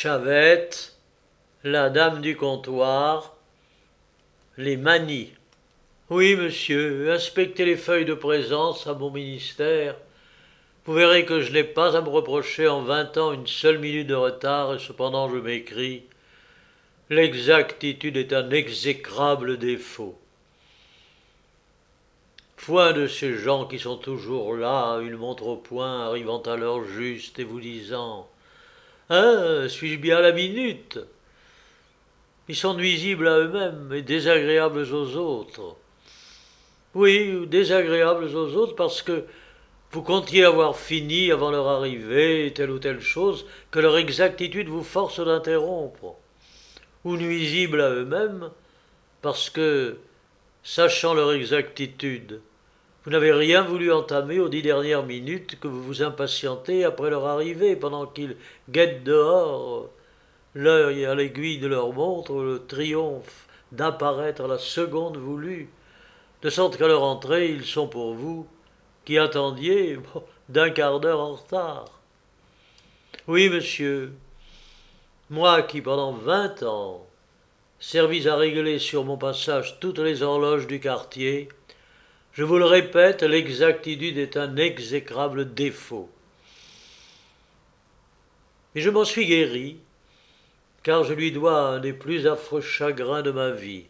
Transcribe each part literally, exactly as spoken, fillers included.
Chavette, la dame du comptoir, les manies. Oui, monsieur, inspectez les feuilles de présence à mon ministère. Vous verrez que je n'ai pas à me reprocher en vingt ans une seule minute de retard, et cependant je m'écris. L'exactitude est un exécrable défaut. Point de ces gens qui sont toujours là, une montre au poing, arrivant à l'heure juste et vous disant « Hein, suis-je bien à la minute ?» Ils sont nuisibles à eux-mêmes et désagréables aux autres. Oui, désagréables aux autres parce que vous comptiez avoir fini avant leur arrivée telle ou telle chose que leur exactitude vous force d'interrompre. Ou nuisibles à eux-mêmes parce que, sachant leur exactitude, vous n'avez rien voulu entamer aux dix dernières minutes que vous vous impatientez après leur arrivée pendant qu'ils guettent dehors, l'œil à l'aiguille de leur montre, le triomphe d'apparaître à la seconde voulue, de sorte qu'à leur entrée, ils sont pour vous, qui attendiez, bon, d'un quart d'heure en retard. Oui, monsieur, moi qui pendant vingt ans servis à régler sur mon passage toutes les horloges du quartier, je vous le répète, l'exactitude est un exécrable défaut. Et je m'en suis guéri, car je lui dois un des plus affreux chagrins de ma vie.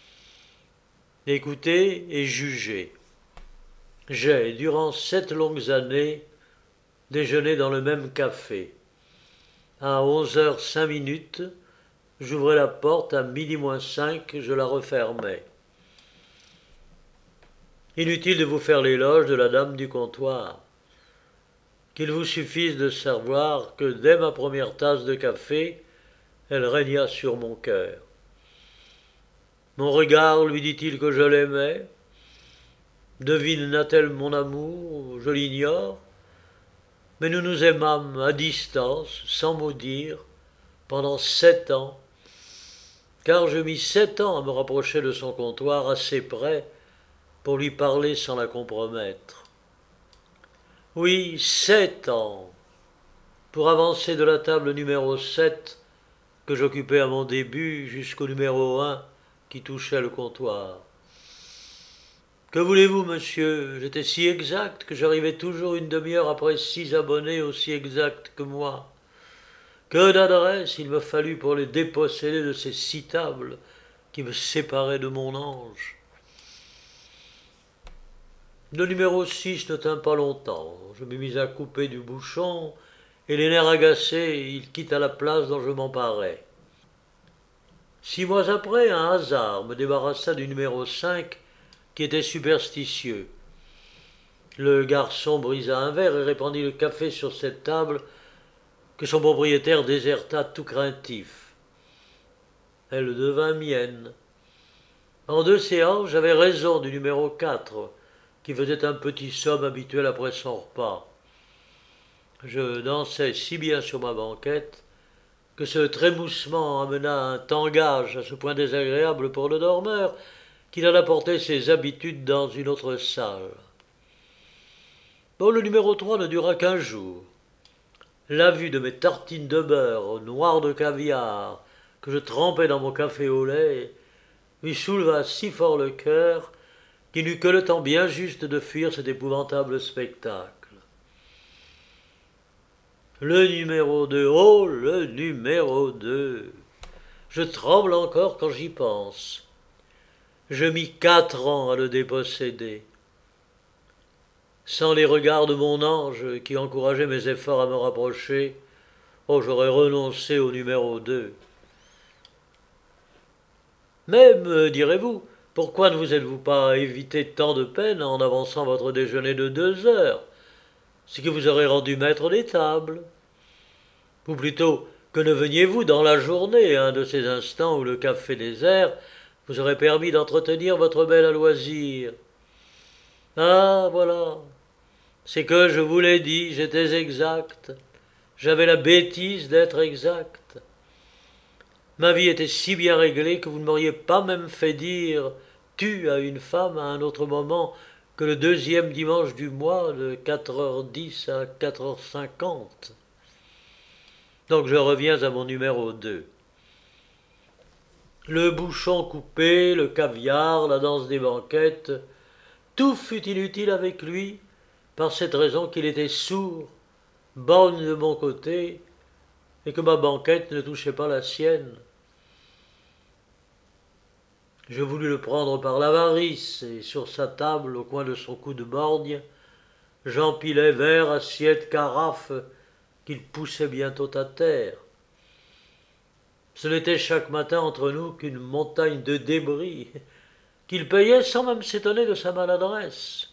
Écoutez et jugez. J'ai, durant sept longues années, déjeuné dans le même café. À onze heures cinq minutes, j'ouvrais la porte, à midi moins cinq, je la refermais. Inutile de vous faire l'éloge de la dame du comptoir. Qu'il vous suffise de savoir que dès ma première tasse de café, elle régna sur mon cœur. Mon regard lui dit-il que je l'aimais? Devina-t-elle mon amour? Je l'ignore. Mais nous nous aimâmes à distance, sans mot dire, pendant sept ans, car je mis sept ans à me rapprocher de son comptoir assez près pour lui parler sans la compromettre. Oui, sept ans, pour avancer de la table numéro sept que j'occupais à mon début jusqu'au numéro un qui touchait le comptoir. Que voulez-vous, monsieur? J'étais si exact que j'arrivais toujours une demi-heure après six abonnés aussi exacts que moi. Que d'adresse il me fallut pour les déposséder de ces six tables qui me séparaient de mon ange. Le numéro six ne tint pas longtemps. Je me mis à couper du bouchon, et les nerfs agacés, il quitta la place dont je m'emparais. Six mois après, un hasard me débarrassa du numéro cinq, qui était superstitieux. Le garçon brisa un verre et répandit le café sur cette table que son propriétaire déserta tout craintif. Elle devint mienne. En deux séances, j'avais raison du numéro quatre, qui faisait un petit somme habituel après son repas. Je dansais si bien sur ma banquette que ce trémoussement amena un tangage à ce point désagréable pour le dormeur qu'il alla porter ses habitudes dans une autre salle. Bon, le numéro trois ne dura qu'un jour. La vue de mes tartines de beurre noires de caviar que je trempais dans mon café au lait lui souleva si fort le cœur qu'il n'eut que le temps bien juste de fuir cet épouvantable spectacle. Le numéro deux, oh, le numéro deux. Je tremble encore quand j'y pense. Je mis quatre ans à le déposséder. Sans les regards de mon ange qui encourageait mes efforts à me rapprocher, oh, j'aurais renoncé au numéro deux. Mais, me direz-vous, pourquoi ne vous êtes-vous pas évité tant de peine en avançant votre déjeuner de deux heures, ce qui vous aurait rendu maître des tables? Ou plutôt, que ne veniez-vous dans la journée, un de ces instants où le café désert vous aurait permis d'entretenir votre belle à loisir? Ah, voilà. C'est que je vous l'ai dit, j'étais exact. J'avais la bêtise d'être exact. Ma vie était si bien réglée que vous ne m'auriez pas même fait dire « tu » à une femme à un autre moment que le deuxième dimanche du mois de quatre heures dix à quatre heures cinquante. Donc je reviens à mon numéro deux. Le bouchon coupé, le caviar, la danse des banquettes, tout fut inutile avec lui, par cette raison qu'il était sourd, borgne de mon côté, et que ma banquette ne touchait pas la sienne. Je voulus le prendre par l'avarice, et sur sa table, au coin de son cou de borgne, j'empilai verres, assiettes, carafes, qu'il poussait bientôt à terre. Ce n'était chaque matin entre nous qu'une montagne de débris, qu'il payait sans même s'étonner de sa maladresse.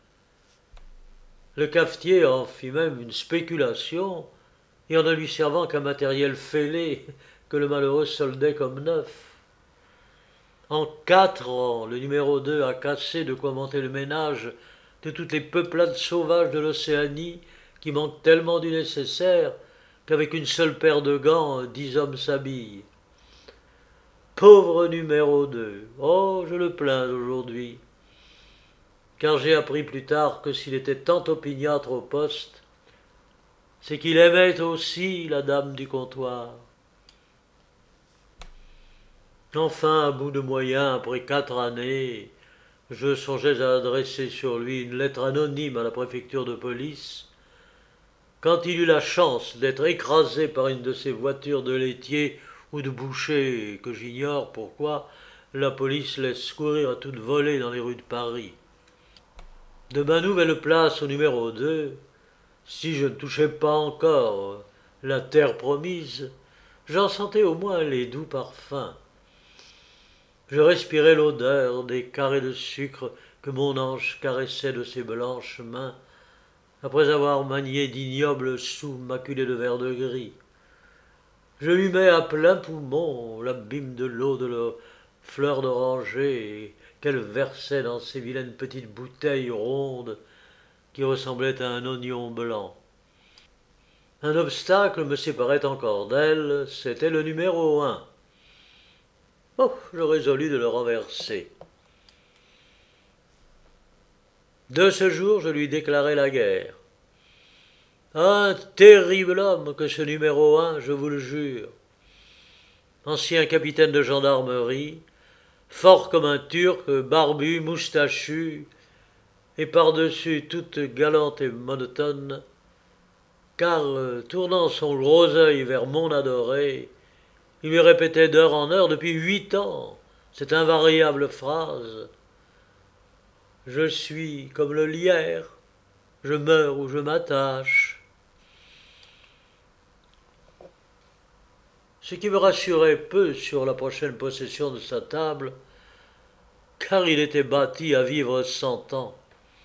Le cafetier en fit même une spéculation, et en ne lui servant qu'un matériel fêlé que le malheureux soldait comme neuf. En quatre ans, le numéro deux a cassé de quoi monter le ménage de toutes les peuplades sauvages de l'Océanie qui manquent tellement du nécessaire qu'avec une seule paire de gants, dix hommes s'habillent. Pauvre numéro deux, oh, je le plains aujourd'hui, car j'ai appris plus tard que s'il était tant opiniâtre au poste, c'est qu'il aimait aussi la dame du comptoir. Enfin, à bout de moyens, après quatre années, je songeais à adresser sur lui une lettre anonyme à la préfecture de police, quand il eut la chance d'être écrasé par une de ces voitures de laitier ou de boucher, que j'ignore pourquoi la police laisse courir à toute volée dans les rues de Paris. De ma nouvelle place au numéro deux, si je ne touchais pas encore la terre promise, j'en sentais au moins les doux parfums. Je respirais l'odeur des carrés de sucre que mon ange caressait de ses blanches mains, après avoir manié d'ignobles sous maculés de vert de gris. Je humais à plein poumon l'abîme de l'eau de la fleur d'oranger qu'elle versait dans ces vilaines petites bouteilles rondes qui ressemblaient à un oignon blanc. Un obstacle me séparait encore d'elle, c'était le numéro un. Oh, je résolus de le renverser. De ce jour, je lui déclarai la guerre. Un terrible homme que ce numéro un, je vous le jure. Ancien capitaine de gendarmerie, fort comme un Turc, barbu, moustachu, et par-dessus toute galante et monotone, car, tournant son gros œil vers mon adoré, il lui répétait d'heure en heure depuis huit ans cette invariable phrase: « Je suis comme le lierre, je meurs ou je m'attache. » Ce qui me rassurait peu sur la prochaine possession de sa table, car il était bâti à vivre cent ans.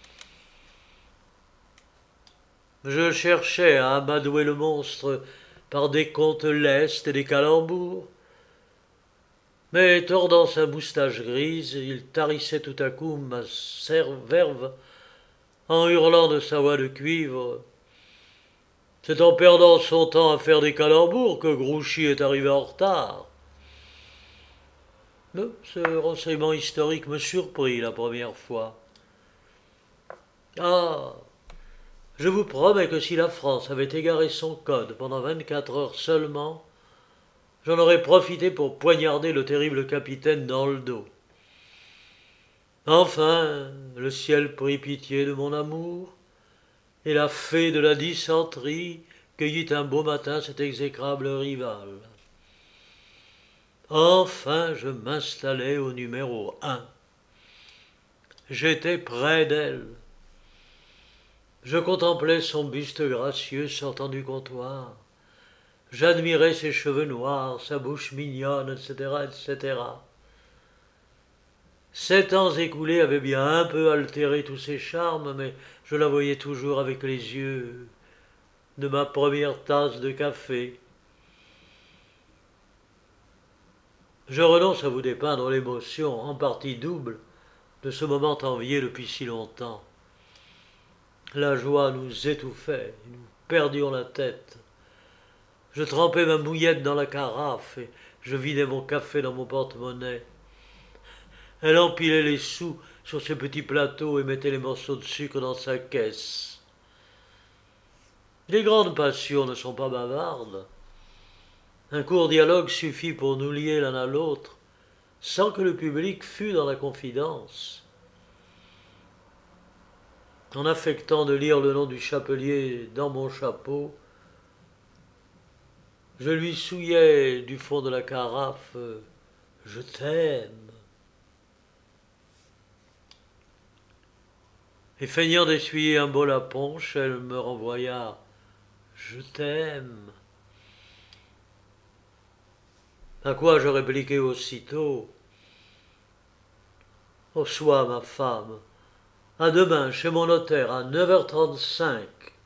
Je cherchais à amadouer le monstre par des contes lestes et des calembours, mais tordant sa moustache grise, il tarissait tout à coup ma verve en hurlant de sa voix de cuivre: « C'est en perdant son temps à faire des calembours que Grouchy est arrivé en retard. » Mais ce renseignement historique me surprit la première fois. Ah, je vous promets que si la France avait égaré son code pendant vingt-quatre heures seulement, j'en aurais profité pour poignarder le terrible capitaine dans le dos. Enfin, le ciel prit pitié de mon amour, et la fée de la dysenterie cueillit un beau matin cet exécrable rival. Enfin, je m'installai au numéro un. J'étais près d'elle. Je contemplais son buste gracieux sortant du comptoir. J'admirais ses cheveux noirs, sa bouche mignonne, et cetera, et cetera. Sept ans écoulés avaient bien un peu altéré tous ses charmes, mais je la voyais toujours avec les yeux de ma première tasse de café. Je renonce à vous dépeindre l'émotion, en partie double, de ce moment envié depuis si longtemps. La joie nous étouffait, et nous perdions la tête. Je trempais ma mouillette dans la carafe et je vidais mon café dans mon porte-monnaie. Elle empilait les sous sur ses petits plateaux et mettait les morceaux de sucre dans sa caisse. Les grandes passions ne sont pas bavardes. Un court dialogue suffit pour nous lier l'un à l'autre, sans que le public fût dans la confidence. En affectant de lire le nom du chapelier dans mon chapeau, je lui souillais du fond de la carafe « Je t'aime ». Et feignant d'essuyer un bol à punch, elle me renvoya « Je t'aime ». À quoi je répliquai aussitôt « Au soir, ma femme, à demain chez mon notaire à neuf heures trente-cinq.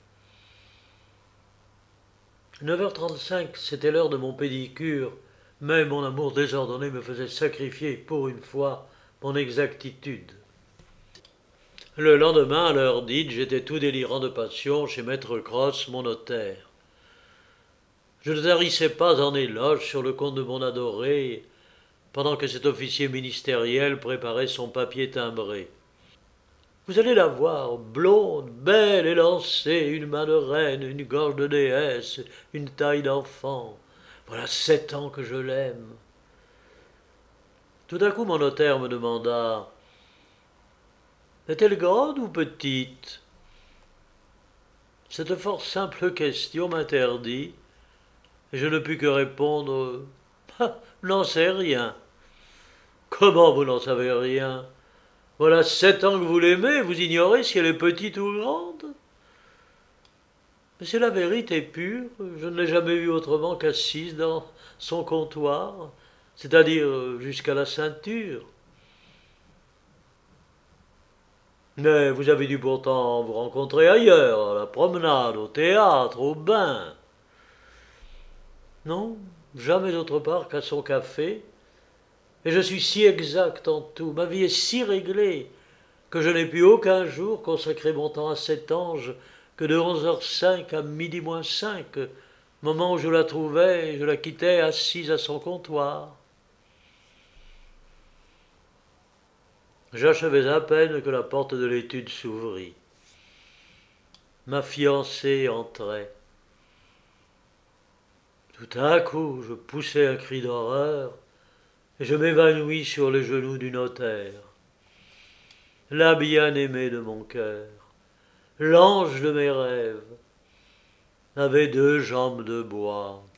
neuf heures trente-cinq, c'était l'heure de mon pédicure, mais mon amour désordonné me faisait sacrifier, pour une fois, mon exactitude. Le lendemain, à l'heure dite, j'étais tout délirant de passion chez maître Cross, mon notaire. Je ne tarissais pas en éloge sur le compte de mon adoré, pendant que cet officier ministériel préparait son papier timbré. Vous allez la voir, blonde, belle, élancée, une main de reine, une gorge de déesse, une taille d'enfant. Voilà sept ans que je l'aime. Tout à coup, mon notaire me demanda « Est-elle grande ou petite ?» Cette fort simple question m'interdit, et je ne pus que répondre ah, « N'en sais rien. » Comment vous n'en savez rien? Voilà sept ans que vous l'aimez, vous ignorez si elle est petite ou grande? Mais c'est la vérité pure, je ne l'ai jamais vue autrement qu'assise dans son comptoir, c'est-à-dire jusqu'à la ceinture. Mais vous avez dû pourtant vous rencontrer ailleurs, à la promenade, au théâtre, au bain. Non, jamais autre part qu'à son café. Et je suis si exact en tout, ma vie est si réglée, que je n'ai pu aucun jour consacrer mon temps à cet ange que de onze heures cinq à midi moins cinq, moment où je la trouvais, je la quittais assise à son comptoir. J'achevais à peine que la porte de l'étude s'ouvrit. Ma fiancée entrait. Tout à coup, je poussai un cri d'horreur et je m'évanouis sur les genoux du notaire. La bien-aimée de mon cœur, l'ange de mes rêves, avait deux jambes de bois.